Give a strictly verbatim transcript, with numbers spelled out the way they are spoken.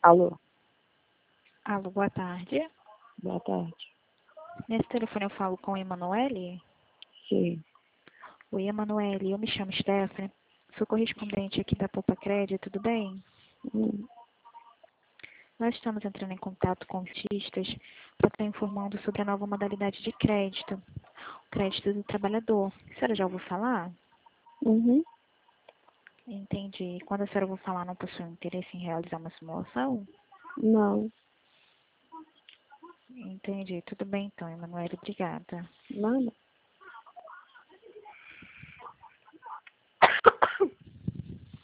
Alô, Alô, boa tarde. boa tarde. Nesse telefone eu falo com a Emanuele. Sim. Oi, Emanuele, eu me chamo Stephanie, sou correspondente aqui da Poupa Crédito, tudo bem? Hum, Nós estamos entrando em contato com artistas para estar informando sobre a nova modalidade de crédito, o crédito do trabalhador. A senhora já ouviu falar? Uhum. Entendi. Quando a senhora ouviu falar, não possui interesse em realizar uma simulação? Não, Entendi. Tudo bem então, Emanuele, obrigada. nada.